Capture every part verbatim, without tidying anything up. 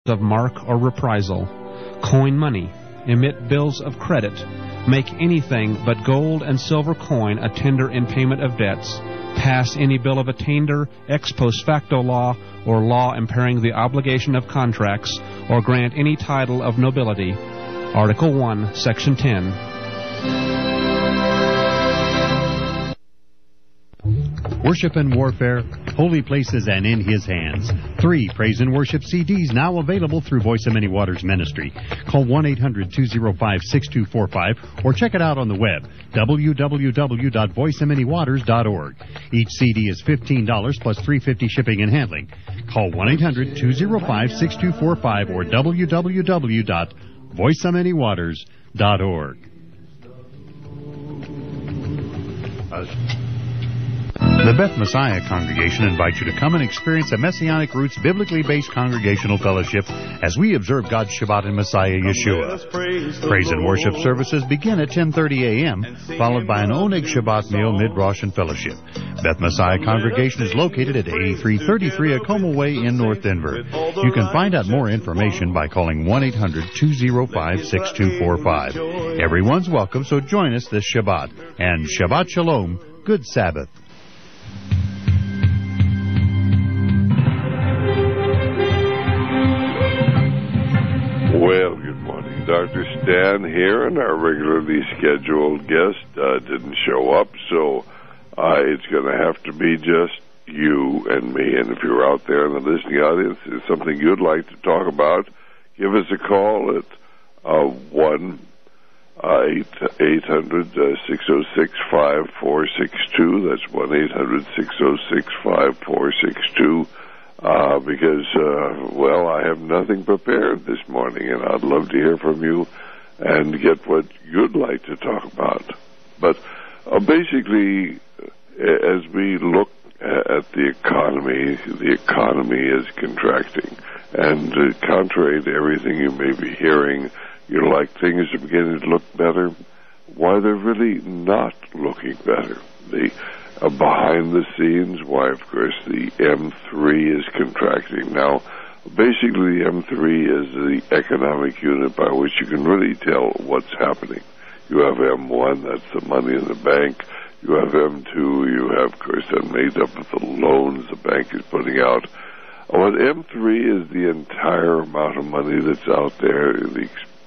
of mark or reprisal, coin money, emit bills of credit, make anything but gold and silver coin a tender in payment of debts, pass any bill of attainder, ex post facto law, or law impairing the obligation of contracts, or grant any title of nobility. Article one, Section ten. Worship and Warfare, Holy Places and In His Hands. Three Praise and Worship C Ds now available through Voice of Many Waters Ministry. Call one eight hundred two oh five six two four five or check it out on the web, w w w dot voice of many waters dot org. Each C D is fifteen dollars plus three dollars and fifty cents shipping and handling. Call one eight hundred two oh five six two four five or w w w dot voice of many waters dot org. Uh, The Beth Messiah Congregation invites you to come and experience a Messianic Roots biblically based congregational fellowship as we observe God's Shabbat in Messiah Yeshua. Praise and worship services begin at ten thirty a.m., followed by an Oneg Shabbat meal, mid-Rosh, and fellowship. Beth Messiah Congregation is located at eighty-three thirty-three Acoma Way in North Denver. You can find out more information by calling one eight hundred two oh five six two four five. Everyone's welcome, so join us this Shabbat. And Shabbat Shalom, good Sabbath. Well, good morning. Doctor Stan here, and our regularly scheduled guest uh, didn't show up, so uh, it's going to have to be just you and me. And if you're out there in the listening audience, there's something you'd like to talk about, give us a call at uh, one eight hundred six oh six five four six two. That's one eight hundred six oh six five four six two. Uh, because, uh, well, I have nothing prepared this morning, and I'd love to hear from you and get what you'd like to talk about. But uh, basically, as we look at the economy, the economy is contracting. And uh, contrary to everything you may be hearing, you're like things are beginning to look better. Why, they're really not looking better. The Uh, behind the scenes, why, of course, the M three is contracting. Now, basically, the M three is the economic unit by which you can really tell what's happening. You have M one, that's the money in the bank. You have M two, you have, of course, that made up of the loans the bank is putting out. But M three is the entire amount of money that's out there, the,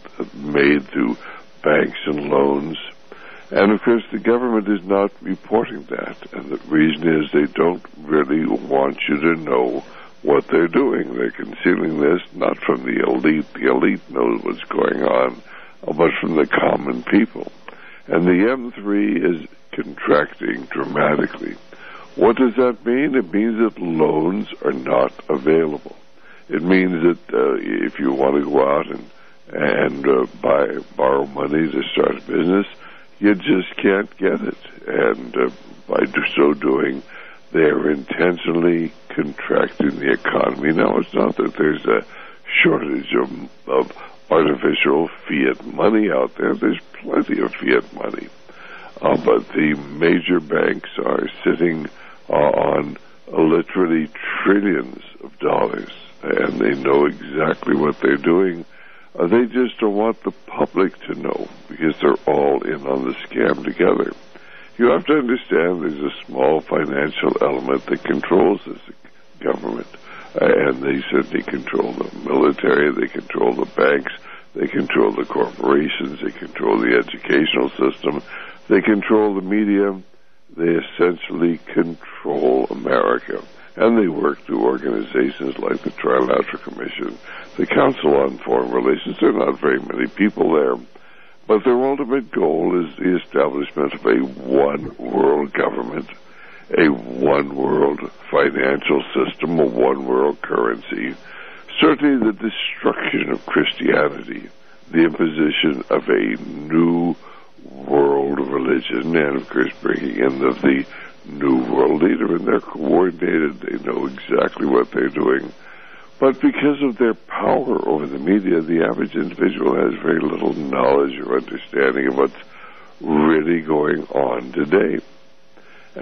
made through banks and loans. And, of course, the government is not reporting that. And the reason is they don't really want you to know what they're doing. They're concealing this, not from the elite. The elite knows what's going on, but from the common people. And the M three is contracting dramatically. What does that mean? It means that loans are not available. It means that uh, if you want to go out and, and uh, buy, borrow money to start a business, you just can't get it. And uh, by so doing, they're intentionally contracting the economy. Now, it's not that there's a shortage of, of artificial fiat money out there. There's plenty of fiat money. Uh, but the major banks are sitting uh, on uh, literally trillions of dollars, and they know exactly what they're doing. Uh, they just don't want the public to know, because they're all in on the scam together. You have to understand there's a small financial element that controls this government, uh, and they certainly control the military, they control the banks, they control the corporations, they control the educational system, they control the media, they essentially control America. And they work through organizations like the Trilateral Commission, the Council on Foreign Relations. There are not very many people there. But their ultimate goal is the establishment of a one-world government, a one-world financial system, a one-world currency. Certainly the destruction of Christianity, the imposition of a new world religion, and, of course, bringing in of the New World Leader, and they're coordinated. They know exactly what they're doing. But because of their power over the media, the average individual has very little knowledge or understanding of what's really going on today. And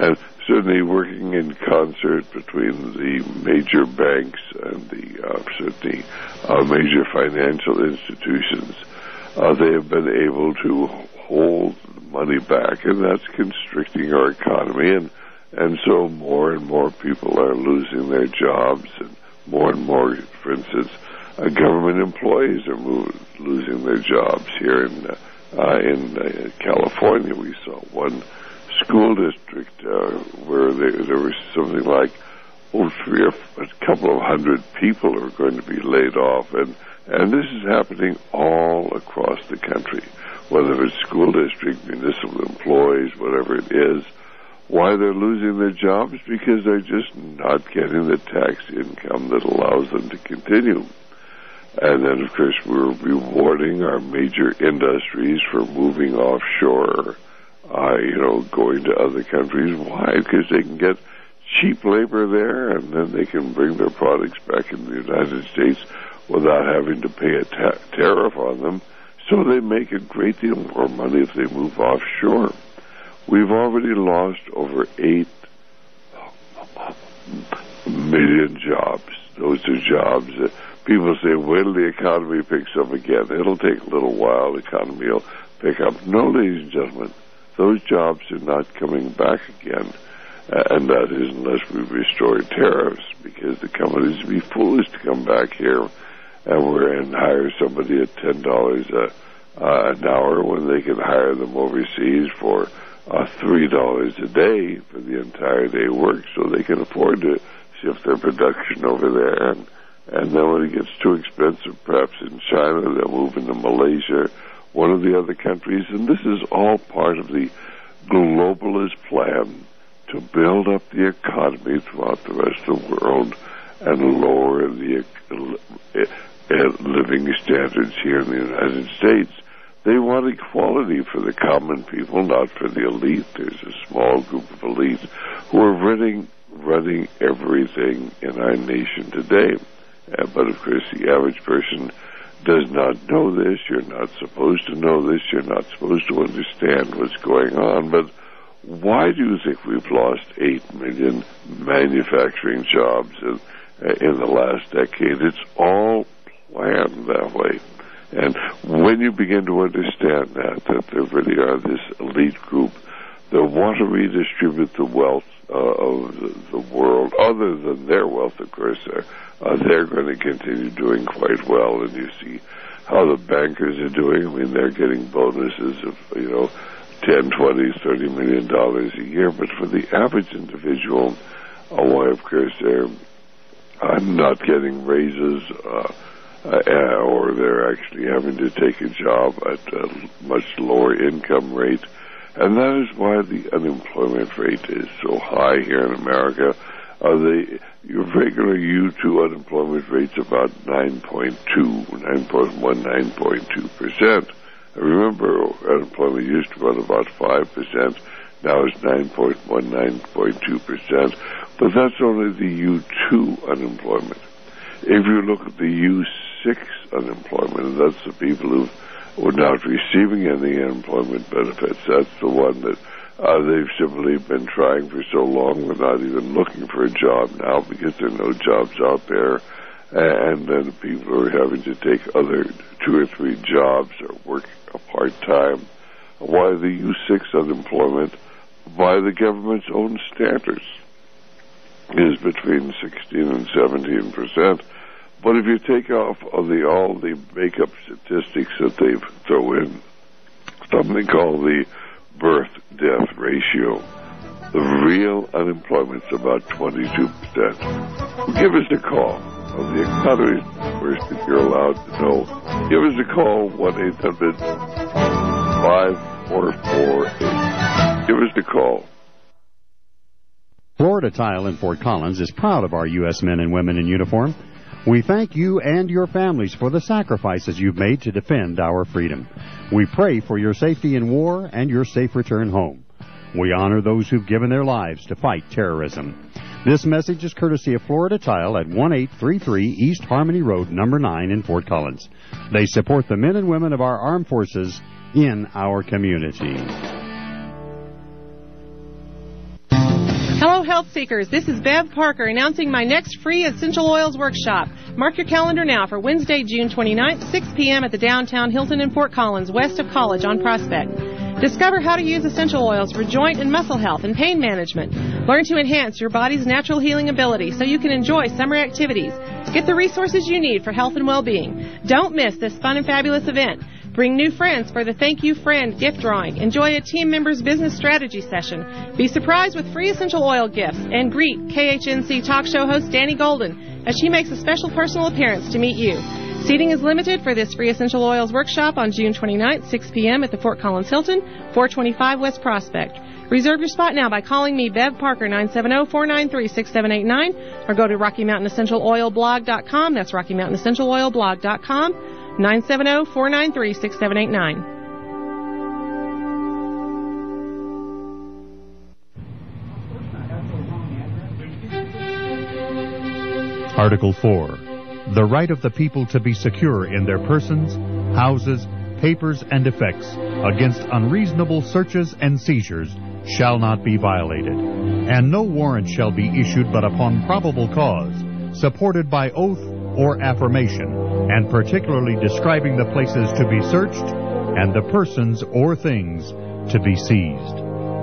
certainly working in concert between the major banks and the uh, certainly uh, major financial institutions, uh, they have been able to hold money back, and that's constricting our economy, and and so more and more people are losing their jobs, and more and more, for instance, uh, government employees are move, losing their jobs. Here in uh, uh, in uh, California, we saw one school district uh, where there, there was something like oh, three or a couple of hundred people are going to be laid off, and and this is happening all across the country, whether it's school district, municipal employees, whatever it is. Why they're losing their jobs? Because they're just not getting the tax income that allows them to continue. And then, of course, we're rewarding our major industries for moving offshore, uh, you know, going to other countries. Why? Because they can get cheap labor there, and then they can bring their products back in the United States without having to pay a ta- tariff on them. So they make a great deal more money if they move offshore. We've already lost over eight million jobs. Those are jobs that people say, wait till the economy picks up again. It'll take a little while. The economy will pick up. No, ladies and gentlemen, those jobs are not coming back again. Uh, and that is unless we restore tariffs, because the companies would be foolish to come back here and we're and hire somebody at ten dollars a, uh, an hour when they can hire them overseas for uh, three dollars a day for the entire day work, so they can afford to shift their production over there. And, and then when it gets too expensive, perhaps in China, they'll move into Malaysia, one of the other countries. And this is all part of the globalist plan to build up the economy throughout the rest of the world and lower the uh, living standards here in the United States. They want equality for the common people, not for the elite. There's a small group of elites who are running, running everything in our nation today. Uh, but, of course, the average person does not know this. You're not supposed to know this. You're not supposed to understand what's going on. But why do you think we've lost eight million manufacturing jobs in, uh, in the last decade? It's all planned that way. And when you begin to understand that, that there really are this elite group that want to redistribute the wealth uh, of the, the world, other than their wealth, of course, uh, uh, they're going to continue doing quite well. And you see how the bankers are doing. I mean, they're getting bonuses of, you know, ten, twenty, thirty million dollars a year. But for the average individual, uh, why, of course, they're uh, not getting raises, uh, uh, or they're actually having to take a job at a much lower income rate. And that is why the unemployment rate is so high here in America. Uh, the your regular U two unemployment rate's about nine point two, nine point one, nine point two percent. Remember, unemployment used to run about five percent. Now it's nine point one, nine point two percent. But that's only the U two unemployment. If you look at the U six unemployment, and that's the people who were not receiving any unemployment benefits, that's the one that uh, they've simply been trying for so long. They're not even looking for a job now because there are no jobs out there. And then people are having to take other two or three jobs or work part-time. Why the U six unemployment, by the government's own standards, is between sixteen and seventeen percent. But if you take off of the, all the makeup statistics that they throw in, something called the birth-death ratio, the real unemployment's about twenty-two percent. Give us a call. Well, the economy first, if you're allowed to know. Give us a call, one eight hundred, five four four eight. Give us a call. Florida Tile in Fort Collins is proud of our U S men and women in uniform. We thank you and your families for the sacrifices you've made to defend our freedom. We pray for your safety in war and your safe return home. We honor those who've given their lives to fight terrorism. This message is courtesy of Florida Tile at one eight three three East Harmony Road, number nine in Fort Collins. They support the men and women of our armed forces in our community. health seekers, this is Bev Parker announcing my next free essential oils workshop. Mark your calendar now for Wednesday, June twenty-ninth, six p.m. at the downtown Hilton in Fort Collins, west of College on Prospect. Discover how to use essential oils for joint and muscle health and pain management. Learn to enhance your body's natural healing ability so you can enjoy summer activities. Get the resources you need for health and well-being. Don't miss this fun and fabulous event. Bring new friends for the Thank You Friend gift drawing. Enjoy a team member's business strategy session. Be surprised with free essential oil gifts. And greet K H N C talk show host Danny Golden as she makes a special personal appearance to meet you. Seating is limited for this free essential oils workshop on June twenty-ninth, six p.m. at the Fort Collins Hilton, four twenty-five West Prospect. Reserve your spot now by calling me, Bev Parker, nine seven zero, four nine three, six seven eight nine, or go to Rocky Mountain Essential Oil Blog dot com. That's Rocky Mountain Essential Oil Blog dot com, nine seven zero, four nine three, six seven eight nine. Article four. The right of the people to be secure in their persons, houses, papers, and effects against unreasonable searches and seizures shall not be violated, and no warrant shall be issued but upon probable cause, supported by oath or affirmation, and particularly describing the places to be searched and the persons or things to be seized.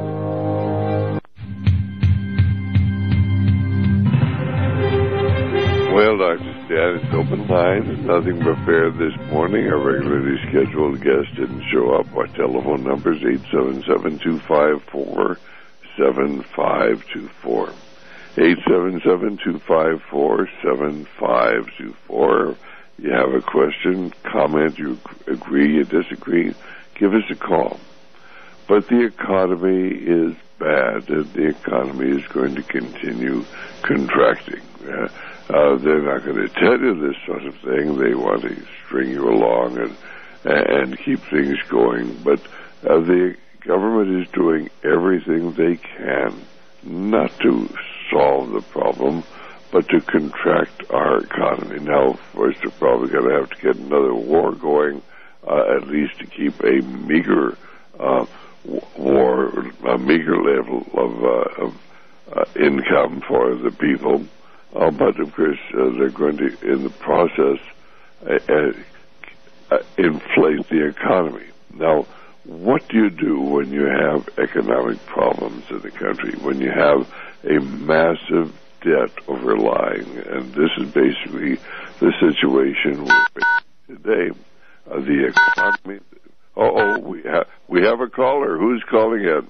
Well, Doctor Stan, it's open line. It's nothing but fair this morning. Our regularly scheduled guest didn't show up. Our telephone number is eight seven seven, two five four, seven five two four. eight seven seven, two five four, seven five two four. You have a question, comment, you agree, you disagree, give us a call. But the economy is bad, and the economy is going to continue contracting. Uh, Uh, they're not going to tell you this sort of thing. They want to string you along and and keep things going. But uh, the government is doing everything they can not to solve the problem, but to contract our economy. Now, first, they're probably going to have to get another war going, uh, at least to keep a meager uh, war, a meager level of, uh, of uh, income for the people. Uh, but, of course, uh, they're going to, in the process, uh, uh, inflate the economy. Now, what do you do when you have economic problems in the country, when you have a massive debt overlying? And this is basically the situation we're in today. Uh, the economy... Oh, we, ha- we have a caller. Who's calling in?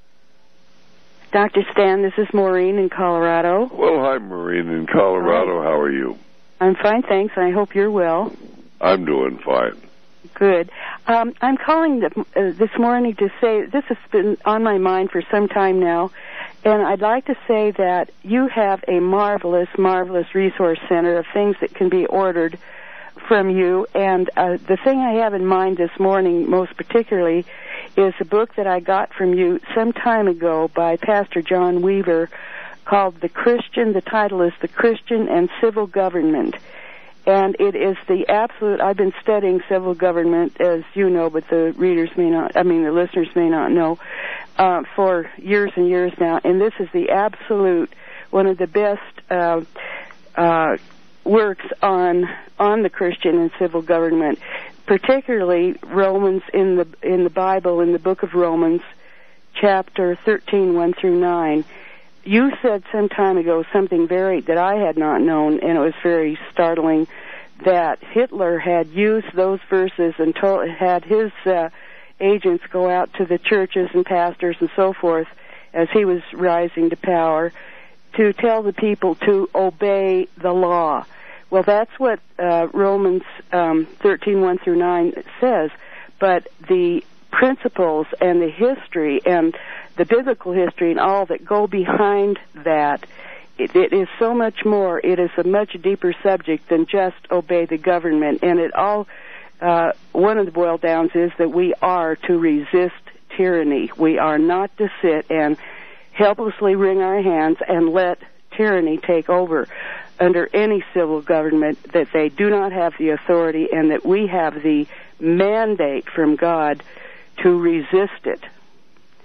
Doctor Stan, this is Maureen in Colorado. Well, hi, Maureen in Colorado. Hi. How are you? I'm fine, thanks. I hope you're well. I'm doing fine. Good. Um, I'm calling the, uh, this morning to say this has been on my mind for some time now, and I'd like to say that you have a marvelous, marvelous resource center of things that can be ordered from you. And uh, the thing I have in mind this morning, most particularly, is a book that I got from you some time ago by Pastor John Weaver called The Christian. The title is The Christian and Civil Government. And it is the absolute, I've been studying civil government, as you know, but the readers may not, I mean the listeners may not know, uh, for years and years now. And this is the absolute, one of the best uh, uh, works on on the Christian and civil government, particularly Romans in the in the Bible, in the book of Romans, chapter thirteen, one through nine. You said some time ago something very that I had not known, and it was very startling, that Hitler had used those verses and told, had his uh, agents go out to the churches and pastors and so forth as he was rising to power to tell the people to obey the law. Well, that's what uh, Romans um, thirteen, one through nine says, but the principles and the history and the biblical history and all that go behind that, it, it is so much more. It is a much deeper subject than just obey the government. And it all, uh, one of the boil downs is that we are to resist tyranny. We are not to sit and helplessly wring our hands and let tyranny take over under any civil government, that they do not have the authority and that we have the mandate from God to resist it.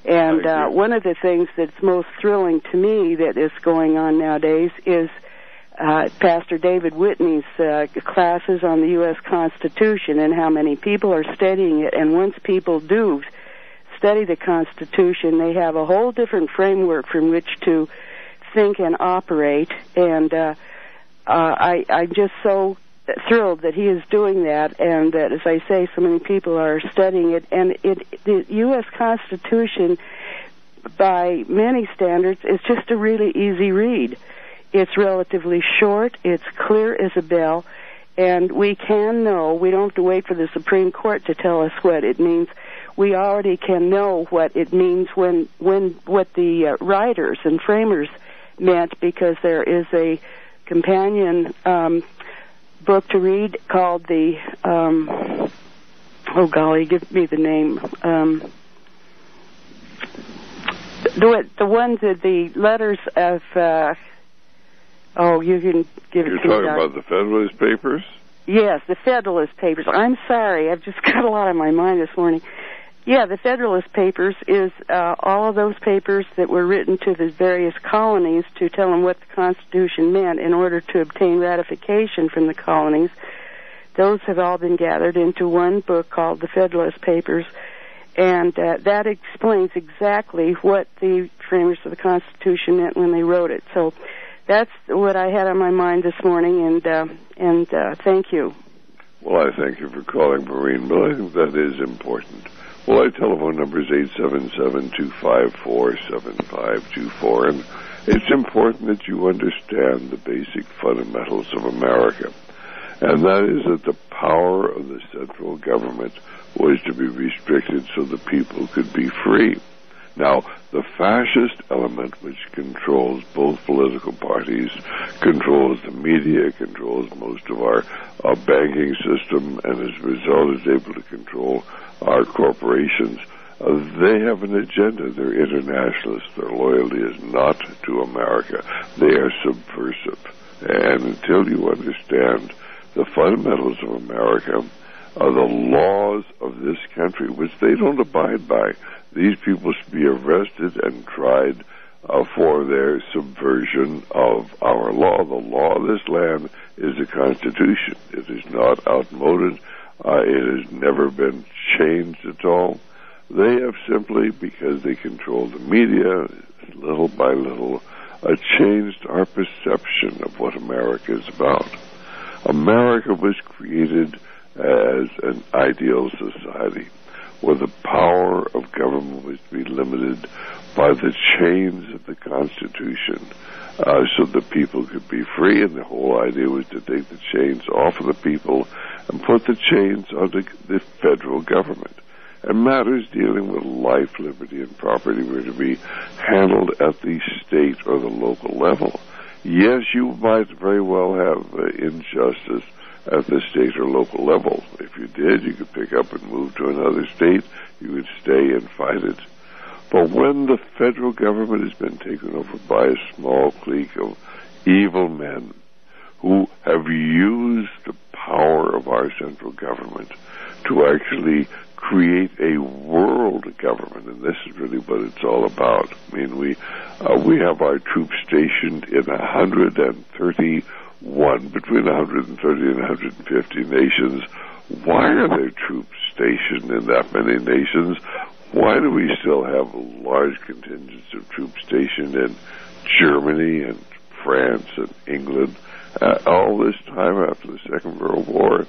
And uh, one of the things that's most thrilling to me that is going on nowadays is uh, Pastor David Whitney's uh, classes on the U S Constitution and how many people are studying it. And once people do study the Constitution, they have a whole different framework from which to think and operate. And uh, uh, I, I'm just so thrilled that he is doing that, and that, as I say, so many people are studying it. And it, the U S Constitution, by many standards, is just a really easy read. It's relatively short, it's clear as a bell, and we can know, we don't have to wait for the Supreme Court to tell us what it means. We already can know what it means when, when what the uh, writers and framers meant, because there is a companion um, book to read called the, um, oh golly, give me the name, um, the, the ones that the letters of, uh, oh, you can give You're it to me. You're talking about the Federalist Papers? Yes, the Federalist Papers. I'm sorry, I've just got a lot on my mind this morning. Yeah, the Federalist Papers is uh, all of those papers that were written to the various colonies to tell them what the Constitution meant in order to obtain ratification from the colonies. Those have all been gathered into one book called the Federalist Papers, and uh, that explains exactly what the framers of the Constitution meant when they wrote it. So that's what I had on my mind this morning, and uh, and uh, thank you. Well, I thank you for calling, Maureen, but I think that is important. Well, our telephone number is eight seven seven, two five four, seven five two four, and it's important that you understand the basic fundamentals of America, and that is that the power of the central government was to be restricted so the people could be free. Now, the fascist element, which controls both political parties, controls the media, controls most of our uh, banking system, and as a result is able to control our corporations, uh, they have an agenda. They're internationalists. Their loyalty is not to America. They are subversive. And until you understand the fundamentals of America, uh, the laws of this country, which they don't abide by, these people should be arrested and tried uh, for their subversion of our law. The law of this land is the Constitution. It is not outmoded. Uh, it has never been changed at all. They have simply, because they control the media, little by little, uh, changed our perception of what America is about. America was created as an ideal society where the power of government was to be limited by the chains of the Constitution, uh, so the people could be free, and the whole idea was to take the chains off of the people and put the chains on the, the federal government. And matters dealing with life, liberty, and property were to be handled at the state or the local level. Yes, you might very well have uh, injustice at the state or local level. If you did, you could pick up and move to another state. You would stay and fight it. But when the federal government has been taken over by a small clique of evil men who have used the power of our central government to actually create a world government, and this is really what it's all about. I mean, we uh, we have our troops stationed in one hundred thirty-one, between one hundred thirty and one hundred fifty nations. Why are there troops stationed in that many nations? Why do we still have large contingents of troops stationed in Germany and France and England? Uh, all this time after the Second World War,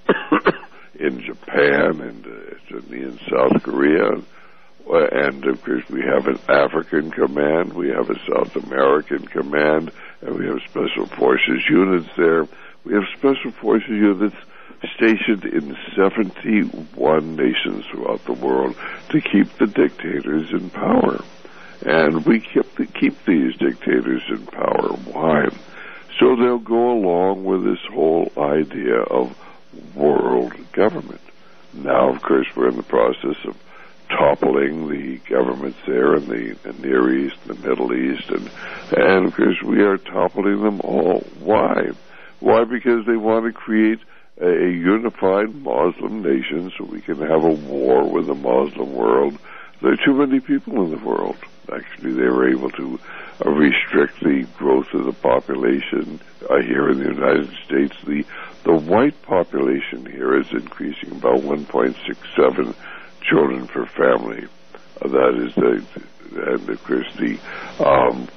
in Japan and uh, in South Korea, uh, and of course we have an African command, we have a South American command, and we have special forces units there. We have special forces units stationed in seventy-one nations throughout the world to keep the dictators in power. And we keep, the, keep these dictators in power. Why? So they'll go along with this whole idea of world government. Now, of course, we're in the process of toppling the governments there in the, the Near East, the Middle East, and, and, of course, we are toppling them all. Why? Why? Because they want to create a, a unified Muslim nation so we can have a war with the Muslim world there are too many people in the world. Actually, they were able to uh, restrict the growth of the population. Uh, here in the United States, the the white population here is increasing about one point six seven children per family. Uh, that is the, and of course the um,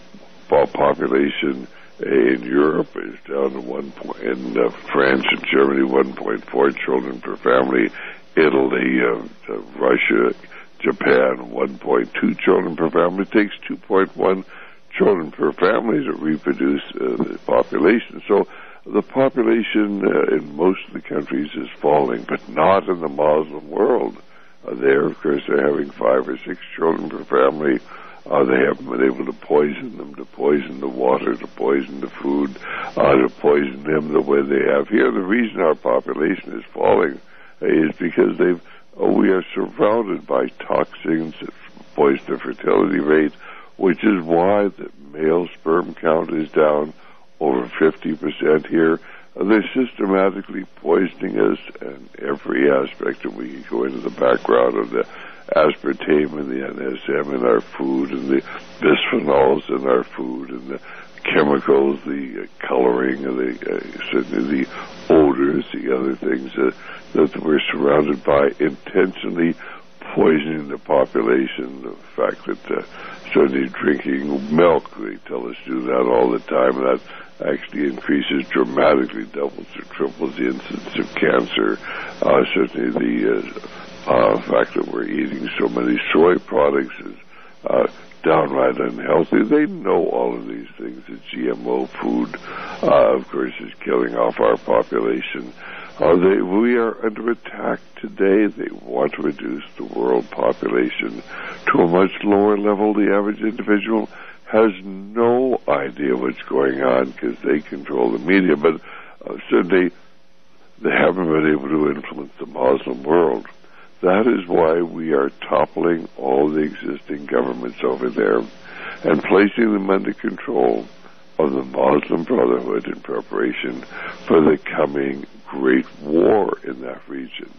population in Europe is down to one point, in uh, France and Germany, one point four children per family. Italy, uh, uh, Russia, Japan, one point two children per family. It takes two point one children per family to reproduce uh, the population. So the population uh, in most of the countries is falling, but not in the Muslim world. Uh, there, of course, they're having five or six children per family. Uh, they haven't been able to poison them, to poison the water, to poison the food, uh, to poison them the way they have here. The reason our population is falling is because they've uh, we are surrounded by toxins that poison the fertility rate, which is why the male sperm count is down over fifty percent here. Uh, they're systematically poisoning us in every aspect, and we can go into the background of the aspartame and the N S M in our food, and the bisphenols in our food, and the chemicals, the uh, coloring, and the uh, certainly the odors, the other things uh, that we're surrounded by, intentionally poisoning the population. The fact that uh, certainly drinking milk, they tell us to do that all the time, and that actually increases dramatically, doubles or triples the incidence of cancer. Uh, certainly the uh, uh, fact that we're eating so many soy products is uh, downright unhealthy. They know all of these things. The G M O food, uh, of course, is killing off our population. Uh, they, we are under attack today. They want to reduce the world population to a much lower level. The average individual has no idea what's going on because they control the media, but uh, certainly they haven't been able to influence the Muslim world. That is why we are toppling all the existing governments over there and placing them under control of the Muslim Brotherhood in preparation for the coming great war in that region.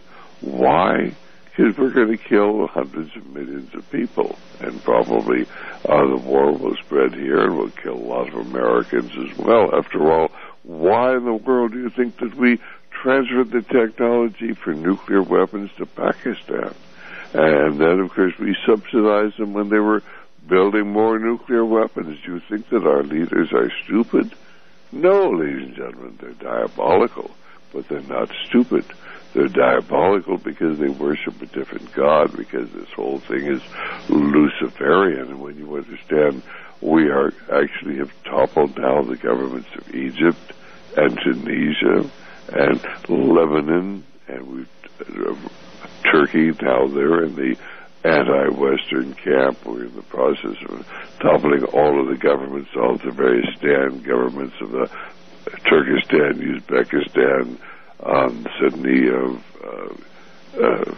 Why? Because we're going to kill hundreds of millions of people, and probably uh, the war will spread here and will kill a lot of Americans as well. After all, why in the world do you think that we transferred the technology for nuclear weapons to Pakistan? And then, of course, we subsidized them when they were building more nuclear weapons. Do you think that our leaders are stupid? No, ladies and gentlemen, they're diabolical, but they're not stupid. They're diabolical because they worship a different God, because this whole thing is Luciferian. And when you understand, we are actually have toppled now the governments of Egypt and Tunisia and Lebanon, and we've uh, Turkey, now they're in the anti-Western camp. We're in the process of toppling all of the governments, all the various stand governments of the Turkestan, Uzbekistan, um, Sydney of uh, uh,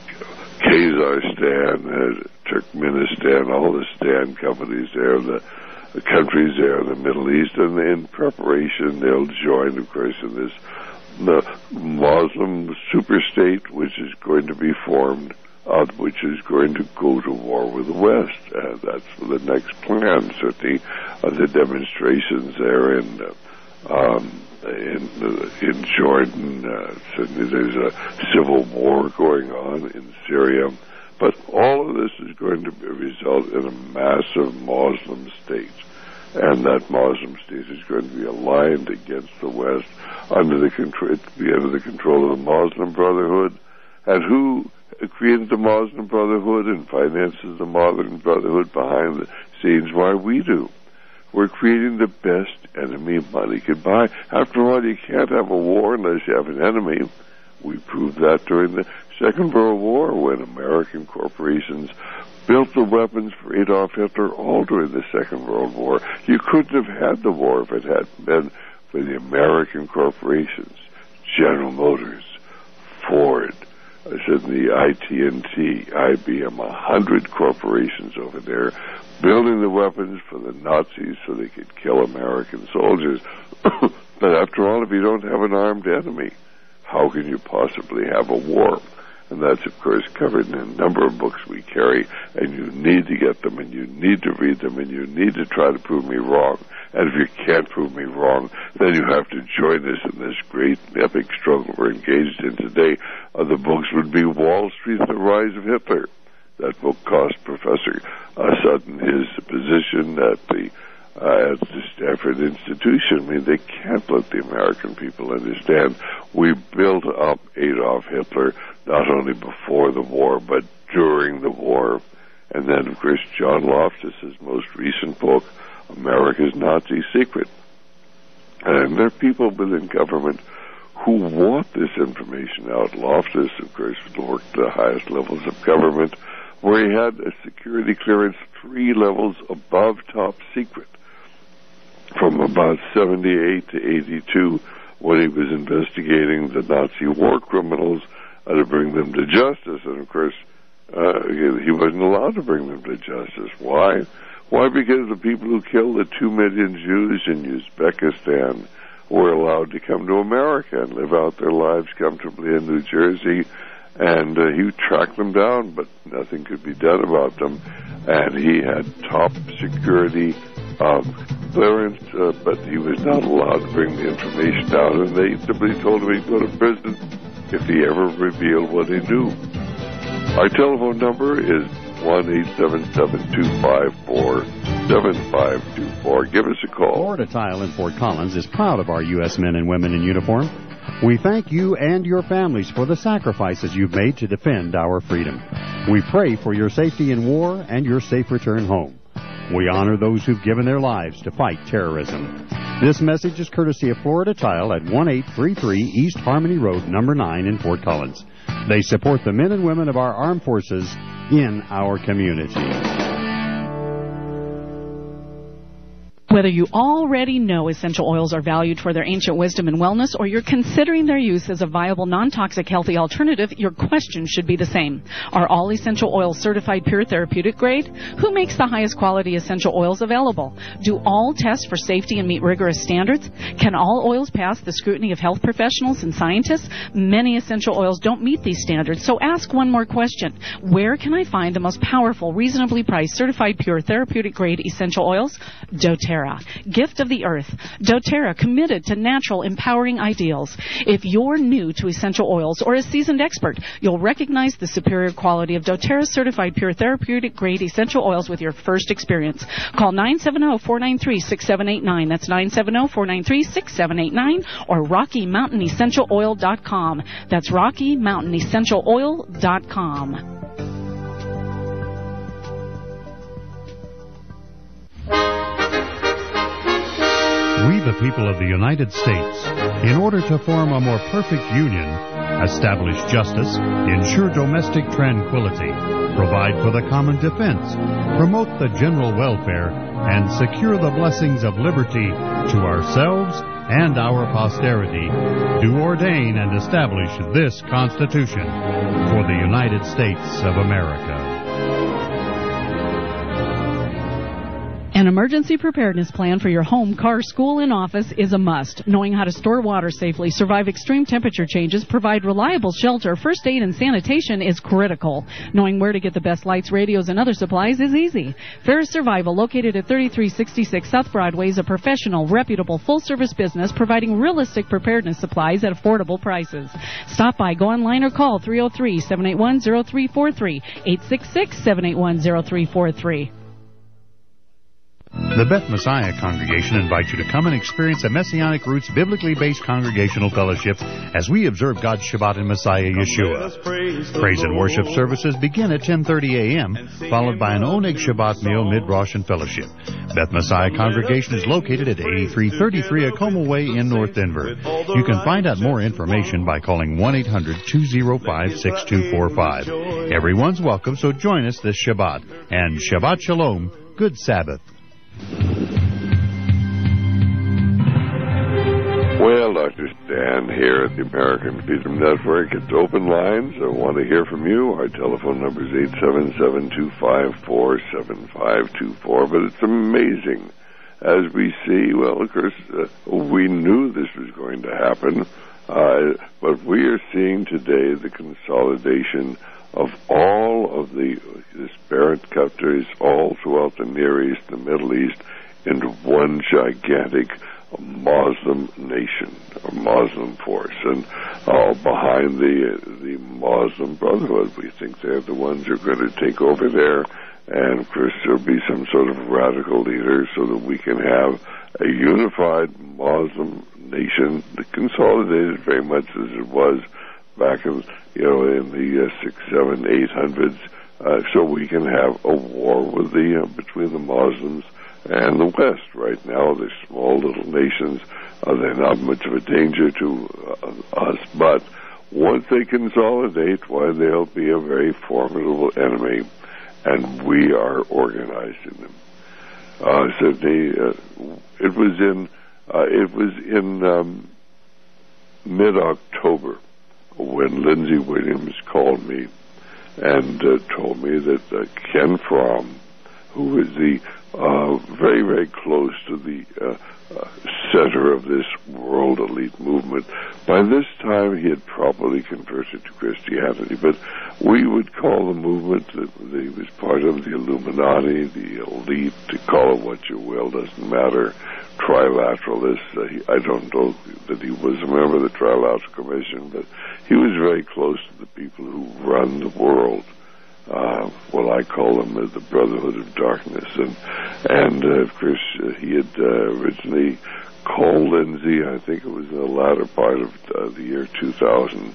Kazakhstan, uh, Turkmenistan, all the stand companies there, the, the countries there in the Middle East, and in preparation they'll join, of course, in this the Muslim superstate, which is going to be formed, uh, which is going to go to war with the West. Uh, that's the next plan. Certainly, uh, the demonstrations there in uh, um, in, uh, in Jordan. Uh, certainly, there's a civil war going on in Syria. But all of this is going to result in a massive Muslim state. And that Muslim state is going to be aligned against the West under the control, to be under the control of the Muslim Brotherhood. And who created the Muslim Brotherhood and finances the Muslim Brotherhood behind the scenes? Why, we do. We're creating the best enemy money can buy. After all, you can't have a war unless you have an enemy. We proved that during the Second World War when American corporations built the weapons for Adolf Hitler all during the Second World War. You couldn't have had the war if it hadn't been for the American corporations, General Motors, Ford, I said the I T and T, I B M, a hundred corporations over there building the weapons for the Nazis so they could kill American soldiers. But after all, if you don't have an armed enemy, how can you possibly have a war? And that's, of course, covered in a number of books we carry, and you need to get them, and you need to read them, and you need to try to prove me wrong. And if you can't prove me wrong, then you have to join us in this great epic struggle we're engaged in today. Other books would be Wall Street, The Rise of Hitler. That book cost Professor uh, Sutton his position at the Uh, at the Stanford Institution. I mean, they can't let the American people understand we built up Adolf Hitler not only before the war, but during the war. And then, of course, John Loftus's most recent book, America's Nazi Secret. And there are people within government who want this information out. Loftus, of course, worked at the highest levels of government, where he had a security clearance three levels above top secret. From about seventy-eight to eighty-two, when he was investigating the Nazi war criminals uh, to bring them to justice. And, of course, uh, he wasn't allowed to bring them to justice. Why? Why? Because the people who killed the two million Jews in Uzbekistan were allowed to come to America and live out their lives comfortably in New Jersey. And uh, he tracked them down, but nothing could be done about them. And he had top security um, clearance, uh, but he was not allowed to bring the information out. And they simply told him he'd go to prison if he ever revealed what he knew. Our telephone number is one eight seven seven, two five four, seven five two four. Give us a call. Florida Tile in Fort Collins is proud of our U S men and women in uniform. We thank you and your families for the sacrifices you've made to defend our freedom. We pray for your safety in war and your safe return home. We honor those who've given their lives to fight terrorism. This message is courtesy of Florida Tile at one eight three three East Harmony Road, number nine in Fort Collins. They support the men and women of our armed forces in our community. Whether you already know essential oils are valued for their ancient wisdom and wellness, or you're considering their use as a viable, non-toxic, healthy alternative, your question should be the same. Are all essential oils certified pure therapeutic grade? Who makes the highest quality essential oils available? Do all test for safety and meet rigorous standards? Can all oils pass the scrutiny of health professionals and scientists? Many essential oils don't meet these standards, so ask one more question. Where can I find the most powerful, reasonably priced, certified pure therapeutic grade essential oils? doTERRA. Gift of the Earth. doTERRA, committed to natural, empowering ideals. If you're new to essential oils or a seasoned expert, you'll recognize the superior quality of doTERRA's certified pure therapeutic grade essential oils with your first experience. Call nine seven zero, four nine three, six seven eight nine. That's nine seven zero, four nine three, six seven eight nine, or Rocky Mountain Essential Oil dot com. That's Rocky Mountain Essential Oil dot com. We, the people of the United States, in order to form a more perfect union, establish justice, ensure domestic tranquility, provide for the common defense, promote the general welfare, and secure the blessings of liberty to ourselves and our posterity, do ordain and establish this Constitution for the United States of America. An emergency preparedness plan for your home, car, school, and office is a must. Knowing how to store water safely, survive extreme temperature changes, provide reliable shelter, first aid, and sanitation is critical. Knowing where to get the best lights, radios, and other supplies is easy. Ferris Survival, located at thirty-three sixty-six South Broadway, is a professional, reputable, full-service business providing realistic preparedness supplies at affordable prices. Stop by, go online, or call three oh three, seven eight one, oh three four three, eight six six, seven eight one, oh three four three. The Beth Messiah Congregation invites you to come and experience a Messianic Roots biblically based congregational fellowship as we observe God's Shabbat in Messiah Yeshua. Praise and worship services begin at ten thirty a.m., followed by an Oneg Shabbat meal, mid-Rosh, and fellowship. Beth Messiah Congregation is located at eighty-three thirty-three Acoma Way in North Denver. You can find out more information by calling one eight hundred, two oh five, six two four five. Everyone's welcome, so join us this Shabbat. And Shabbat Shalom, good Sabbath. Well, Doctor Stan here at the American Freedom Network. It's open lines. I want to hear from you. Our telephone number is eight seven seven, two five four, seven five two four. But it's amazing as we see, well, of course, uh, we knew this was going to happen. Uh, but we are seeing today the consolidation of all of the disparate countries all throughout the Near East and the Middle East into one gigantic Muslim nation, or Muslim force. And uh, behind the the Muslim Brotherhood, we think they're the ones who are going to take over there. And, of course, there'll be some sort of radical leader so that we can have a unified Muslim nation, consolidated very much as it was back in, you know, in the uh, six, seven, eight hundreds, uh, so we can have a war with the uh, between the Muslims and the West. Right now, they're small little nations. Uh, they're not much of a danger to uh, us, but once they consolidate, why, they'll be a very formidable enemy, and we are organizing them. Uh, so they, uh, it was in uh, it was in um, mid-October when Lindsey Williams called me and uh, told me that uh, Ken Fromm, who is the uh, very, very close to the uh, uh, center of this world elite movement, by this time he had probably converted to Christianity, but we would call the movement that he was part of the Illuminati, the elite, to call it what you will, doesn't matter, trilateralist. Uh, he, I don't know that he was a member of the Trilateral Commission, but he was very close to the people who run the world. Uh, well, I call them uh, the Brotherhood of Darkness. And, and uh, of course, uh, he had uh, originally called Lindsey, I think it was in the latter part of uh, the year two thousand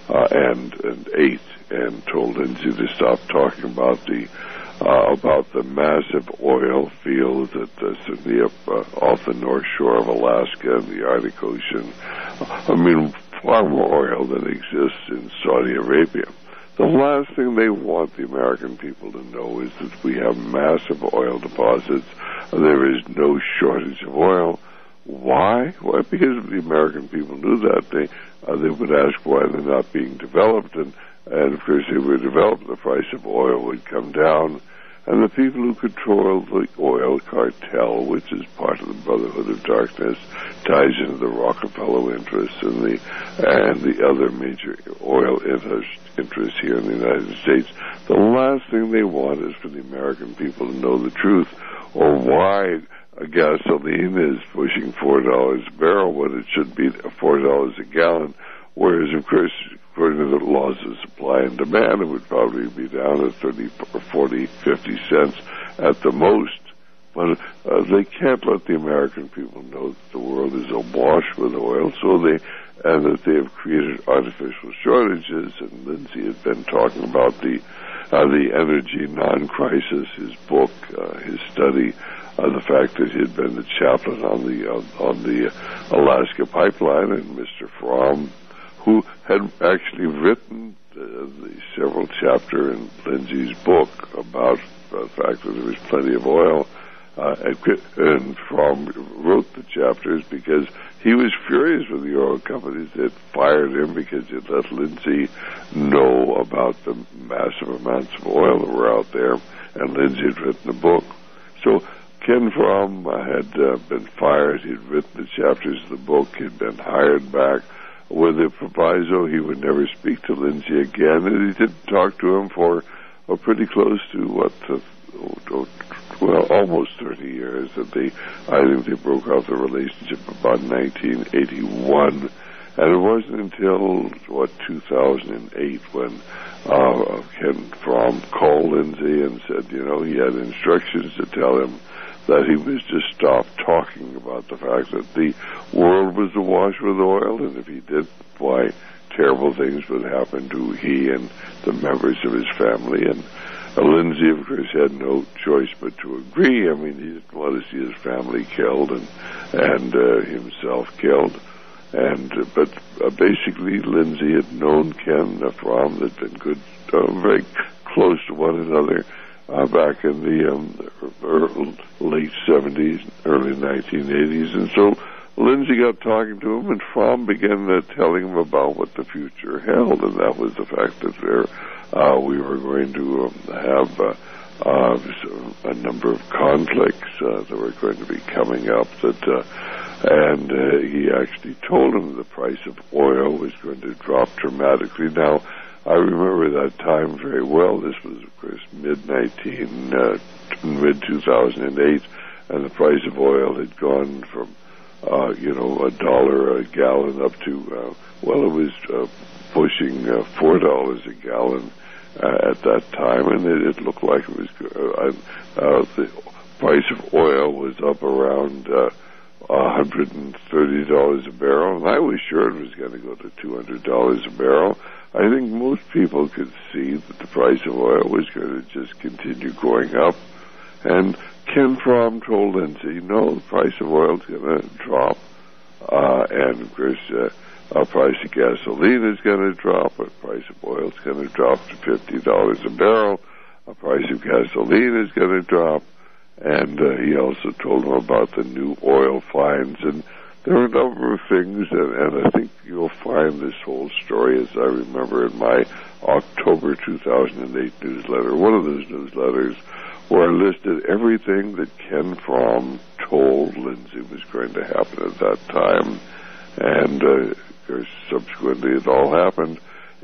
eight, and told Lindsey to stop talking about the uh, about the massive oil fields that uh, certainly up uh, off the north shore of Alaska and the Arctic Ocean. I mean, far more oil than exists in Saudi Arabia. The last thing they want the American people to know is that we have massive oil deposits. There is no shortage of oil. Why? Why? Because if the American people knew that, they uh, they would ask why they're not being developed, and, and of course, if they were developed, the price of oil would come down, and the people who control the oil cartel, which is part of the Brotherhood of Darkness, ties into the Rockefeller interests and the and the other major oil interest, interests here in the United States. The last thing they want is for the American people to know the truth, or why a gasoline is pushing four dollars a barrel when it should be four dollars a gallon, whereas, of course, according to the laws of supply and demand, it would probably be down at thirty or forty, fifty cents at the most. But uh, they can't let the American people know that the world is awash with oil, so they and that they have created artificial shortages. And Lindsey had been talking about the uh, the energy non-crisis, his book, uh, his study. Uh, the fact that he had been the chaplain on the uh, on the Alaska pipeline, and Mister Fromm, who had actually written uh, the several chapter in Lindsey's book about uh, the fact that there was plenty of oil, uh, and, and Fromm wrote the chapters because he was furious with the oil companies that fired him because he let Lindsey know about the massive amounts of oil that were out there, and Lindsey had written a book. So Ken Fromm had uh, been fired. He'd written the chapters of the book. He'd been hired back with a proviso he would never speak to Lindsey again, and he didn't talk to him for uh, pretty close to what, uh, well, almost thirty years. That they, I think they broke off the relationship about nineteen eighty-one, and it wasn't until what two thousand eight when uh, Ken Fromm called Lindsey and said, you know, he had instructions to tell him that he was to stop talking about the fact that the world was awash with oil, and if he did, why, terrible things would happen to he and the members of his family. And uh, Lindsey, of course, had no choice but to agree. I mean, he didn't want to see his family killed and and uh, himself killed. And uh, but uh, basically, Lindsey had known Ken uh, Fromm, had been good, uh, very close to one another. Uh, back in the um, early, late seventies, early nineteen eighties. And so Lindsey got talking to him, and Fromm began uh, telling him about what the future held, and that was the fact that there, uh, we were going to um, have uh, uh, a number of conflicts uh, that were going to be coming up, that uh, and uh, he actually told him the price of oil was going to drop dramatically. Now, I remember that time very well. This was, of course, mid nineteen, uh, mid two thousand eight, and the price of oil had gone from, uh, you know, a dollar a gallon up to, uh, well, it was uh, pushing uh, four dollars a gallon uh, at that time, and it, it looked like it was. Uh, uh, the price of oil was up around Uh, one hundred thirty dollars a barrel, and I was sure it was going to go to two hundred dollars a barrel. I think most people could see that the price of oil was going to just continue going up. And Ken Fromm told Lindsay, no, the price of oil is going to drop. Uh, and, of course, uh, the price of gasoline is going to drop. The price of oil is going to drop to fifty dollars a barrel. The price of gasoline is going to drop. And uh, he also told him about the new oil finds. And there are a number of things, and, and I think you'll find this whole story, as I remember in my October two thousand eight newsletter, one of those newsletters, where I listed everything that Ken Fromm told Lindsay was going to happen at that time. And, uh, of course, subsequently it all happened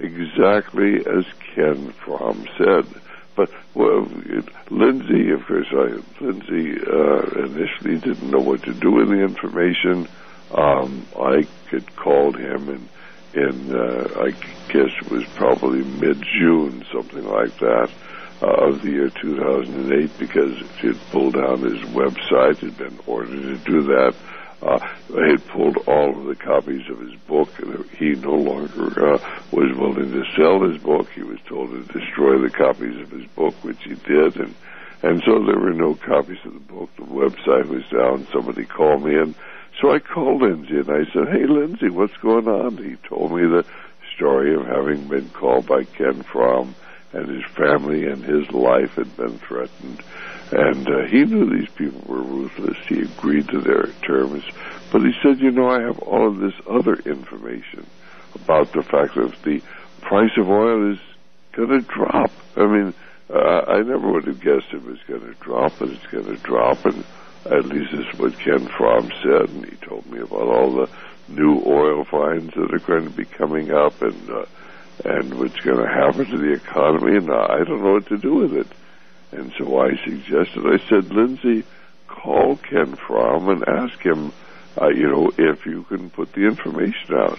exactly as Ken Fromm said. But, well, it, Lindsay, of course, I, Lindsay uh, initially didn't know what to do with the information. Um, I had called him in, in uh, I guess it was probably mid-June, something like that, uh, of the year two thousand eight, because he had pulled down his website, had been ordered to do that. Uh, I had pulled all of the copies of his book, and he no longer uh, was willing to sell his book. He was told to destroy the copies of his book, which he did, and and so there were no copies of the book. The website was down. Somebody called me, and so I called Lindsay, and I said, hey, Lindsay, what's going on? He told me the story of having been called by Ken Fromm, and his family and his life had been threatened. And uh, he knew these people were ruthless. He agreed to their terms. But he said, you know, I have all of this other information about the fact that the price of oil is going to drop. I mean, uh, I never would have guessed it was going to drop, but it's going to drop. And at least this is what Ken Fromm said. And he told me about all the new oil finds that are going to be coming up and, uh, and what's going to happen to the economy. And uh, I don't know what to do with it. And so I suggested, I said, Lindsay, call Ken Fromm and ask him, uh, you know, if you can put the information out.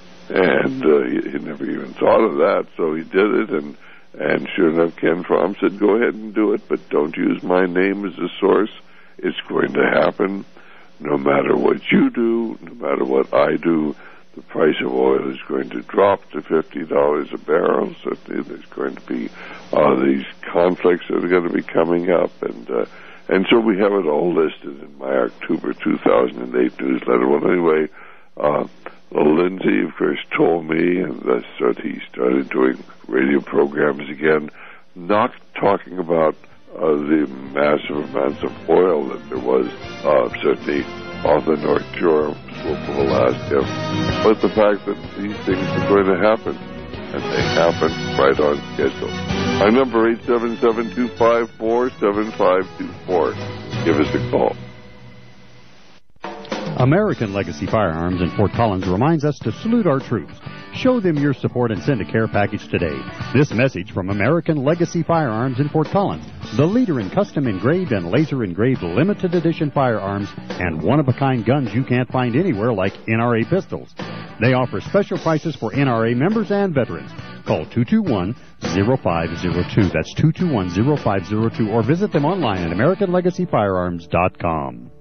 And uh, he, he never even thought of that, so he did it. And, and sure enough, Ken Fromm said, go ahead and do it, but don't use my name as a source. It's going to happen no matter what you do, no matter what I do. The price of oil is going to drop to fifty dollars a barrel. Certainly there's going to be uh, these conflicts that are going to be coming up. And uh, and so we have it all listed in my October two thousand eight newsletter. Well, anyway, uh, Lindsay, of course, told me, and that's that he started doing radio programs again, not talking about uh, the massive amounts of oil that there was, uh, certainly off the North Shore of Alaska, but the fact that these things are going to happen, and they happen right on schedule. My number, eight seven seven, two five four, seven five two four. Give us a call. American Legacy Firearms in Fort Collins reminds us to salute our troops. Show them your support and send a care package today. This message from American Legacy Firearms in Fort Collins, the leader in custom engraved and laser engraved limited edition firearms and one-of-a-kind guns you can't find anywhere like N R A pistols. They offer special prices for N R A members and veterans. Call two two one, zero five zero two. That's two two one, zero five zero two, or visit them online at American Legacy Firearms dot com.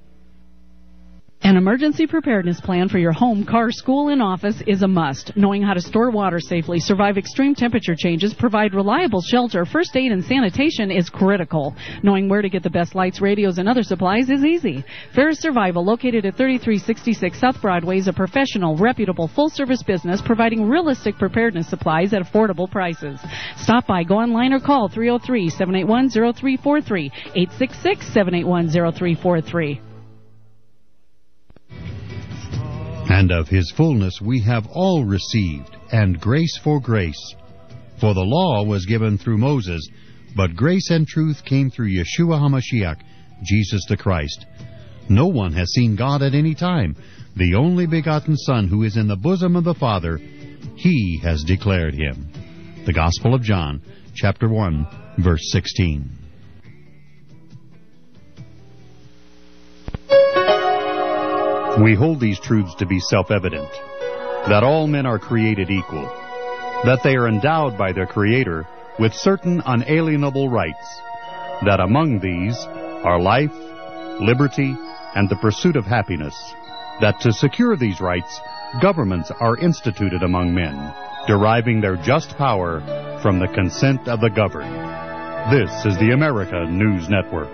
An emergency preparedness plan for your home, car, school, and office is a must. Knowing how to store water safely, survive extreme temperature changes, provide reliable shelter, first aid, and sanitation is critical. Knowing where to get the best lights, radios, and other supplies is easy. Ferris Survival, located at thirty-three sixty-six South Broadway, is a professional, reputable, full-service business providing realistic preparedness supplies at affordable prices. Stop by, go online, or call three oh three, seven eight one, oh three four three, eight six six, seven eight one, oh three four three. And of his fullness we have all received, and grace for grace. For the law was given through Moses, but grace and truth came through Yeshua HaMashiach, Jesus the Christ. No one has seen God at any time. The only begotten Son, who is in the bosom of the Father, He has declared Him. The Gospel of John, chapter one, verse sixteen. We hold these truths to be self-evident, that all men are created equal, that they are endowed by their Creator with certain unalienable rights, that among these are life, liberty, and the pursuit of happiness, that to secure these rights, governments are instituted among men, deriving their just power from the consent of the governed. This is the America News Network.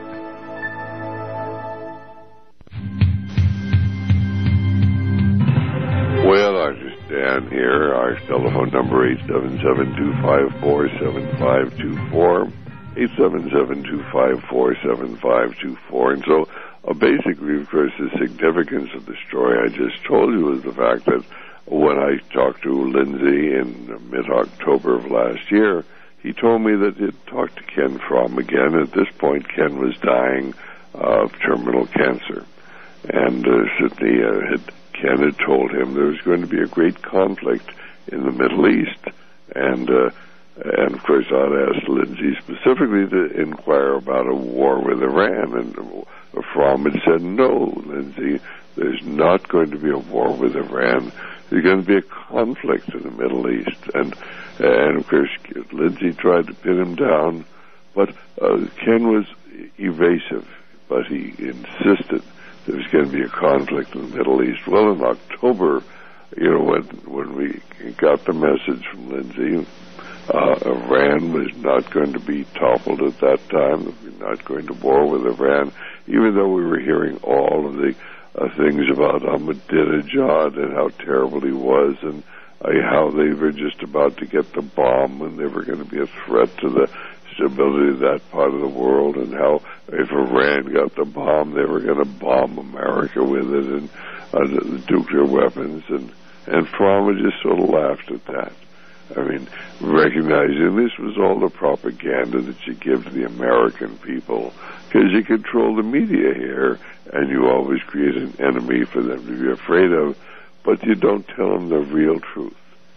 Well, I just stand here. Our telephone number eight seven seven, two five four, seven five two four, eight seven seven, two five four, seven five two four. And so uh, basically, of course, the significance of the story I just told you is the fact that when I talked to Lindsay in mid-October of last year, he told me that he'd talked to Ken Fromm again. At this point, Ken was dying of terminal cancer. And uh, Sydney uh, had Ken had told him there was going to be a great conflict in the Middle East. And, uh, and of course, I'd asked Lindsay specifically to inquire about a war with Iran. And Fromm had said, no, Lindsay, there's not going to be a war with Iran. There's going to be a conflict in the Middle East. And, and of course, Lindsay tried to pin him down. But uh, Ken was evasive, but he insisted there was going to be a conflict in the Middle East. Well, in October, you know, when when we got the message from Lindsay, uh, Iran was not going to be toppled at that time. We were not going to war with Iran, even though we were hearing all of the uh, things about Ahmadinejad and how terrible he was, and uh, how they were just about to get the bomb, and they were going to be a threat to the stability of that part of the world, and how if Iran got the bomb, they were going to bomb America with it, and uh, the, the nuclear weapons, and and Fromm just sort of laughed at that. I mean, recognizing this was all the propaganda that you give to the American people, because you control the media here, and you always create an enemy for them to be afraid of, but you don't tell them the real truth.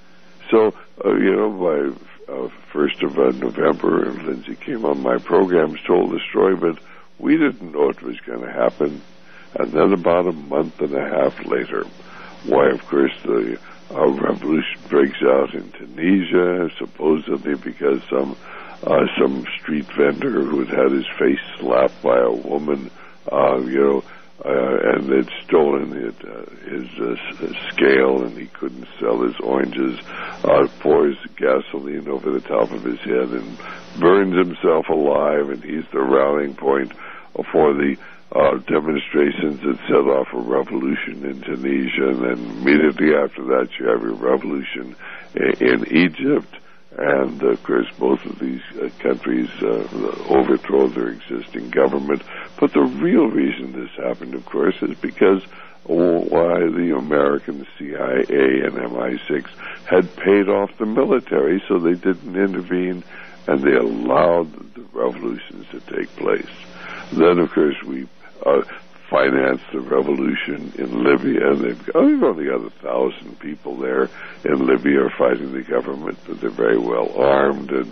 So, uh, you know, by Uh, first of uh, November, and Lindsay came on my programs, told the story, but we didn't know it was going to happen. And then about a month and a half later, why, of course, the uh, revolution breaks out in Tunisia, supposedly because some uh, some street vendor who had had his face slapped by a woman, uh, you know, Uh, and they'd stolen it, uh, his uh, scale, and he couldn't sell his oranges, uh, pours gasoline over the top of his head and burns himself alive, and he's the rallying point for the uh, demonstrations that set off a revolution in Tunisia, and then immediately after that you have a revolution in, in Egypt. And, of course, both of these uh, countries uh, overthrow their existing government. But the real reason this happened, of course, is because oh, why the American C I A and M I six had paid off the military, so they didn't intervene, and they allowed the revolutions to take place. Then, of course, we uh, financed the revolution in Libya, and they've got, they've only got a thousand people there in Libya fighting the government, but they're very well armed, and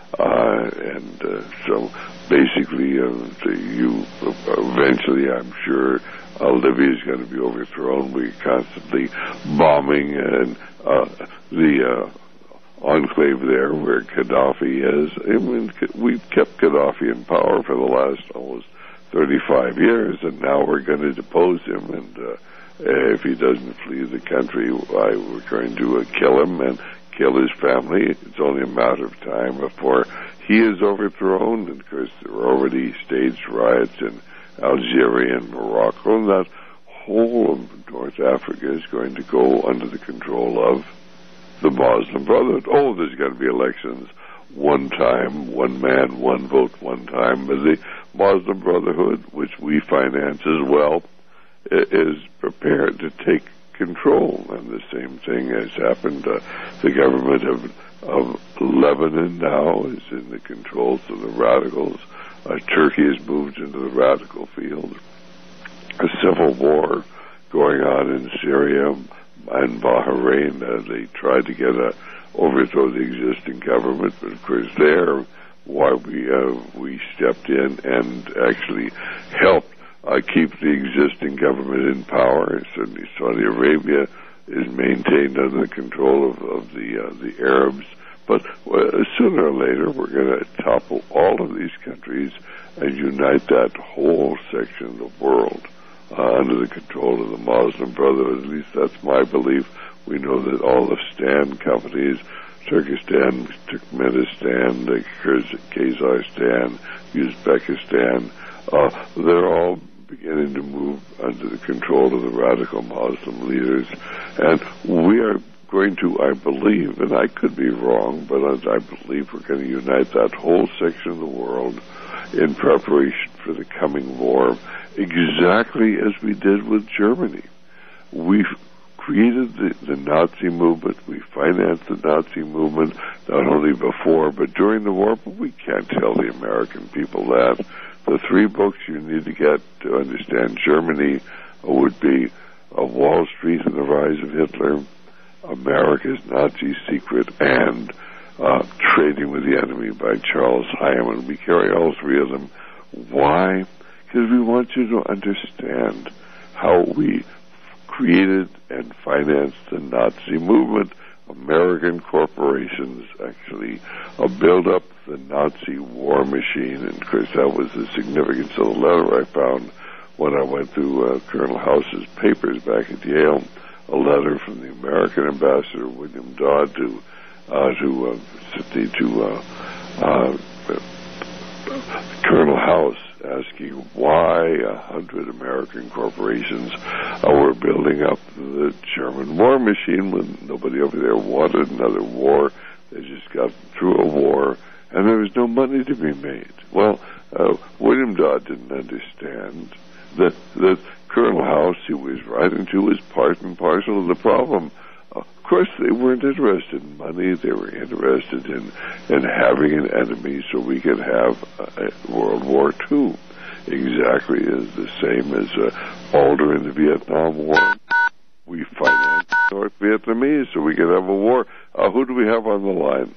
uh, and uh, so basically, uh, the, you eventually, I'm sure, uh, Libya is going to be overthrown. We're constantly bombing, and uh, the uh, enclave there where Gaddafi is. I mean, we've kept Gaddafi in power for the last almost thirty-five years, and now we're going to depose him, and uh, if he doesn't flee the country, why, we're going to uh, kill him and kill his family. It's only a matter of time before he is overthrown, and of course there are already staged riots in Algeria and Morocco, and that whole of North Africa is going to go under the control of the Muslim Brotherhood. Oh, there's going to be elections one time, one man, one vote, one time, but the Muslim Brotherhood, which we finance as well, is prepared to take control. And the same thing has happened. Uh, the government of, of Lebanon now is in the control of the radicals. Uh, Turkey has moved into the radical field. a civil war going on in Syria and Bahrain. Uh, they tried to get a overthrow the existing government, but of course there, why we uh, we stepped in and actually helped uh, keep the existing government in power. Certainly, Saudi Arabia is maintained under the control of, of the uh, the Arabs. But uh, sooner or later, we're going to topple all of these countries and unite that whole section of the world uh, under the control of the Muslim Brotherhood. At least that's my belief. We know that all the Stan companies, Turkestan, Turkmenistan, Kazakhstan, Uzbekistan, uh, they're all beginning to move under the control of the radical Muslim leaders. And we are going to, I believe, and I could be wrong, but I believe we're going to unite that whole section of the world in preparation for the coming war, exactly as we did with Germany. We've created the, the Nazi movement. We financed the Nazi movement not only before but during the war, but we can't tell the American people that. The three books you need to get to understand Germany would be uh, Wall Street and the Rise of Hitler, America's Nazi Secret, and uh, Trading with the Enemy by Charles Hyman. We carry all three of them. Why? Because we want you to understand how we created and financed the Nazi movement. American corporations actually uh, built up the Nazi war machine, and of course that was the significance of the letter I found when I went through uh, Colonel House's papers back at Yale, a letter from the American ambassador William Dodd to uh, to uh, to uh, uh, Colonel House, asking why a hundred American corporations uh, were building up the German war machine when nobody over there wanted another war. They just got through a war, and there was no money to be made. Well, uh, William Dodd didn't understand that that Colonel House, who was writing to, was part and parcel of the problem. Of course, they weren't interested in money. They were interested in, in having an enemy so we could have uh, World War Two. Exactly as the same as uh, Alder in the Vietnam War. We financed North Vietnamese so we could have a war. Uh, who do we have on the line?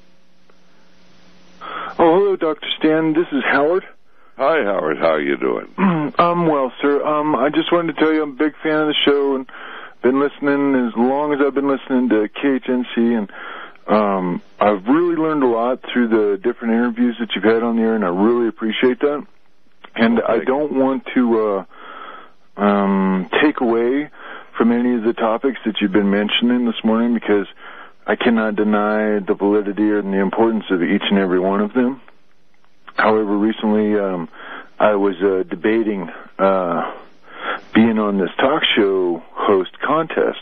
Oh, hello, Doctor Stan. This is Howard. Hi, Howard. How are you doing? I'm well, sir. Um, I just wanted to tell you I'm a big fan of the show and been listening as long as I've been listening to K H N C, and um, I've really learned a lot through the different interviews that you've had on the air, and I really appreciate that. And I don't want to uh, um, take away from any of the topics that you've been mentioning this morning, because I cannot deny the validity and the importance of each and every one of them. However, recently um, I was uh, debating uh, being on this talk show host contest,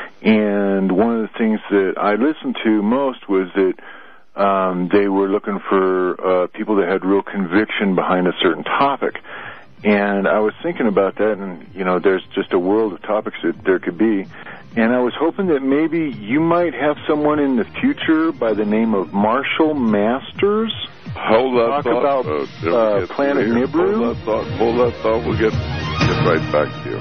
and one of the things that I listened to most was that um, they were looking for uh, people that had real conviction behind a certain topic. And I was thinking about that, and, you know, there's just a world of topics that there could be. And I was hoping that maybe you might have someone in the future by the name of Marshall Masters. Hold that talk thought. about uh, uh, Planet Nibiru. Hold that thought. Hold that thought. We'll get, get right back to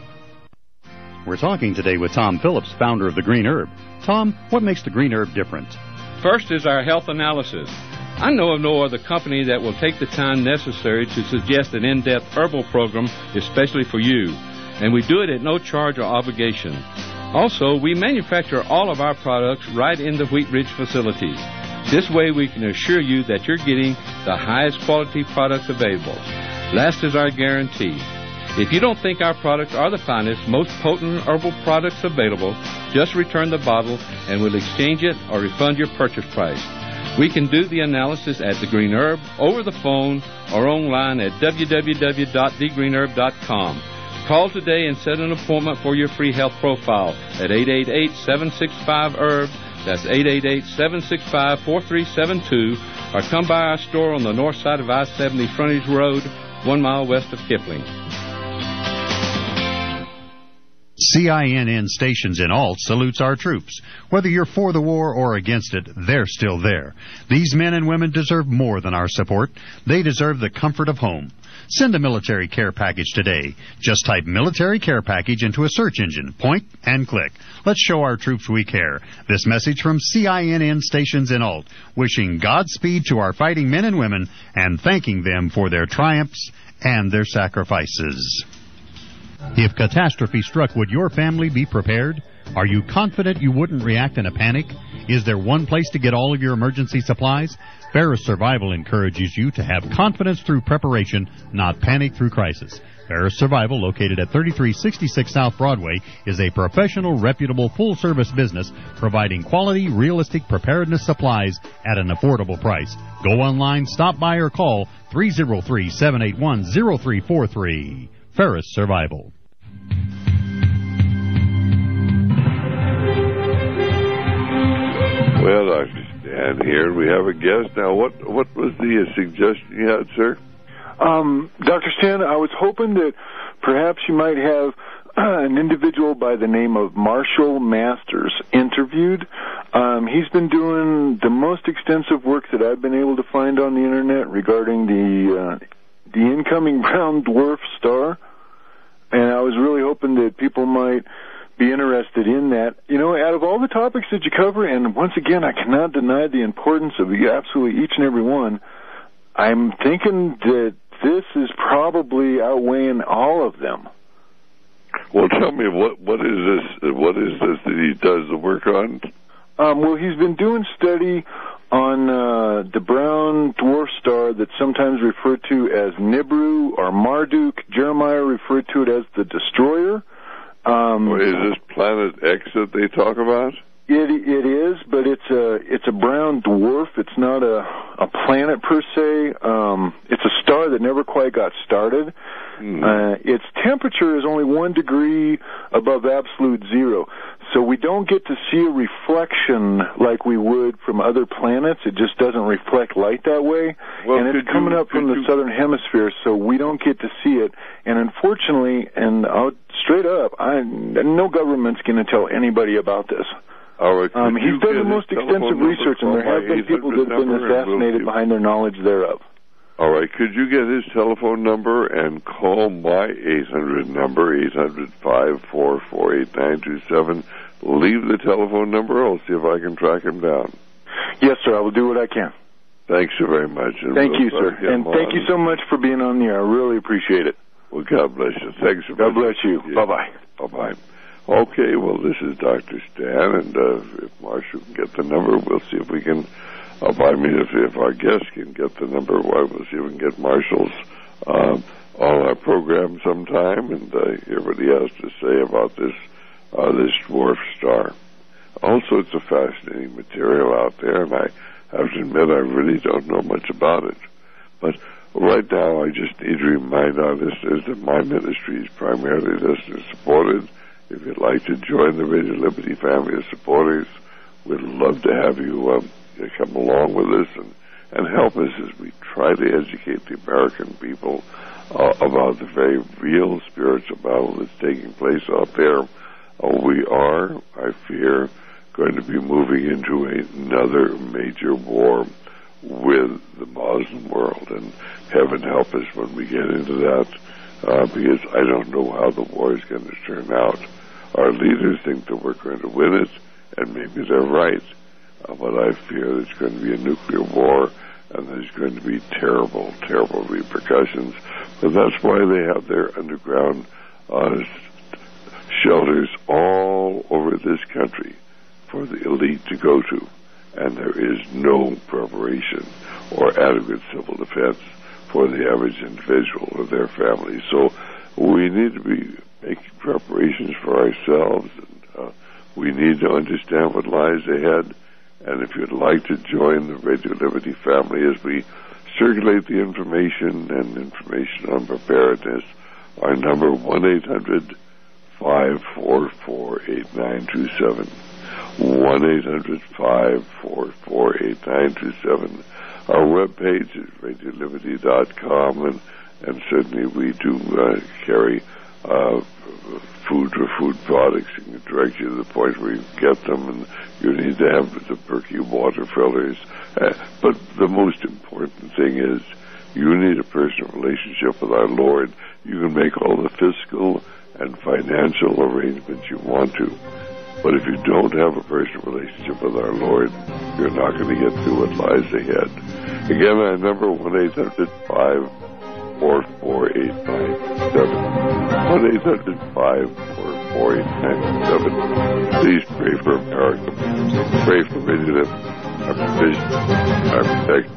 you. We're talking today with Tom Phillips, founder of The Green Herb. Tom, what makes The Green Herb different? First is our health analysis. I know of no other company that will take the time necessary to suggest an in-depth herbal program especially for you, and we do it at no charge or obligation. Also, we manufacture all of our products right in the Wheat Ridge facilities. This way we can assure you that you're getting the highest quality products available. Last is our guarantee. If you don't think our products are the finest, most potent herbal products available, just return the bottle and we'll exchange it or refund your purchase price. We can do the analysis at The Green Herb, over the phone, or online at w w w dot the green herb dot com. Call today and set an appointment for your free health profile at eight eight eight, seven six five, herb. That's eight eight eight, seven six five, four three seven two. Or come by our store on the north side of I seventy Frontage Road, one mile west of Kipling. C I N N Stations in Alt salutes our troops. Whether you're for the war or against it, they're still there. These men and women deserve more than our support. They deserve the comfort of home. Send a military care package today. Just type military care package into a search engine. Point and click. Let's show our troops we care. This message from C I N N stations in Alt, wishing Godspeed to our fighting men and women and thanking them for their triumphs and their sacrifices. If catastrophe struck, would your family be prepared? Are you confident you wouldn't react in a panic? Is there one place to get all of your emergency supplies? Ferris Survival encourages you to have confidence through preparation, not panic through crisis. Ferris Survival, located at thirty-three sixty-six South Broadway, is a professional, reputable, full-service business providing quality, realistic preparedness supplies at an affordable price. Go online, stop by, or call three oh three, seven eight one, oh three four three. Ferris Survival. Well, Doctor Stan here. We have a guest now. What what was the uh, suggestion you had, sir? Um, Doctor Stan, I was hoping that perhaps you might have uh, an individual by the name of Marshall Masters interviewed. Um, he's been doing the most extensive work that I've been able to find on the internet regarding the uh, the incoming brown dwarf star, and I was really hoping that people might be interested in that. You know, out of all the topics that you cover, and once again, I cannot deny the importance of absolutely each and every one, I'm thinking that this is probably outweighing all of them. Well, tell me, what what is this? What is this that he does the work on? Um, well, he's been doing study on uh, the brown dwarf star that's sometimes referred to as Nibiru or Marduk. Jeremiah referred to it as the Destroyer. Um, is this Planet X that they talk about? It it is, but it's a it's a brown dwarf. It's not a a planet per se. Um, it's a star that never quite got started. Mm. Uh, its temperature is only one degree above absolute zero, so we don't get to see a reflection like we would from other planets. It just doesn't reflect light that way, well, and it's coming you, up from the you... southern hemisphere, so we don't get to see it. And unfortunately, and I'll, straight up, I no government's going to tell anybody about this. Right, um, he's done the most extensive research, and there have been people that have been assassinated we'll behind their knowledge thereof. All right, could you get his telephone number and call my eight hundred number, eight hundred, five four four, eight nine two seven. Leave the telephone number. I'll see if I can track him down. Yes, sir, I will do what I can. Thanks so very much. And thank we'll you, sir. And thank you so much for being on the air. I really appreciate it. Well, God bless you. Thanks so much. God bless you. Yeah. Bye-bye. Bye-bye. Okay, well, this is Doctor Stan, and uh, if Marshall can get the number, we'll see if we can, uh, I mean, if, if our guest can get the number, well, we'll see if we can get Marshall's uh, on our program sometime, and uh, hear what he has to say about this, uh, this dwarf star. Also, it's a fascinating material out there, and I have to admit I really don't know much about it. But right now, I just need to remind our listeners that my ministry is primarily listener-supported. If you'd like to join the Radio Liberty family of supporters, we'd love to have you um, come along with us and, and help us as we try to educate the American people uh, about the very real spiritual battle that's taking place out there. Uh, we are, I fear, going to be moving into another major war with the Muslim world, and heaven help us when we get into that, uh, because I don't know how the war is going to turn out. Our leaders think that we're going to win it, and maybe they're right, uh, but I fear there's going to be a nuclear war, and there's going to be terrible, terrible repercussions. But that's why they have their underground uh, shelters all over this country for the elite to go to, and there is no preparation or adequate civil defense for the average individual or their families. So we need to be making preparations for ourselves, and uh, we need to understand what lies ahead. And if you'd like to join the Radio Liberty family as we circulate the information and information on preparedness, our number one eight hundred, five four four, eight nine two seven. one eight hundred, five four four, eight nine two seven. Our webpage is radio liberty dot com, and, and certainly we do uh, carry uh, food or food products and can direct you to the point where you get them, and you need to have the Berkey water filters. Uh, but the most important thing is you need a personal relationship with our Lord, you can make all the fiscal and financial arrangements you want to. But if you don't have a personal relationship with our Lord, you're not going to get through what lies ahead. Again, our number one eight hundred five four four eight nine seven. one eight hundred five four four eight nine seven. Please pray for America. Pray for vision, our provision, our protection.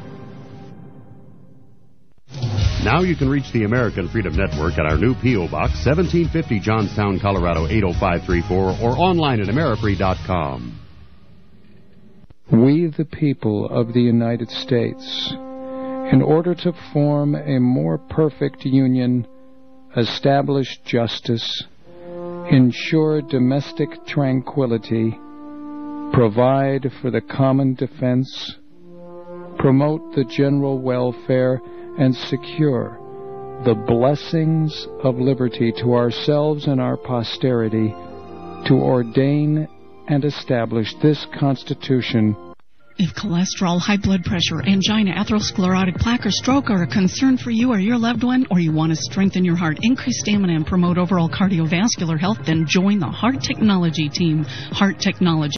Now you can reach the American Freedom Network at our new P O. Box, seventeen fifty Johnstown, Colorado, eight oh five three four, or online at amerifree dot com. We, the people of the United States, in order to form a more perfect union, establish justice, ensure domestic tranquility, provide for the common defense, promote the general welfare, and secure the blessings of liberty to ourselves and our posterity, to ordain and establish this Constitution. If cholesterol, high blood pressure, angina, atherosclerotic plaque, or stroke are a concern for you or your loved one, or you want to strengthen your heart, increase stamina, and promote overall cardiovascular health, then join the Heart Technology team. Heart Technology.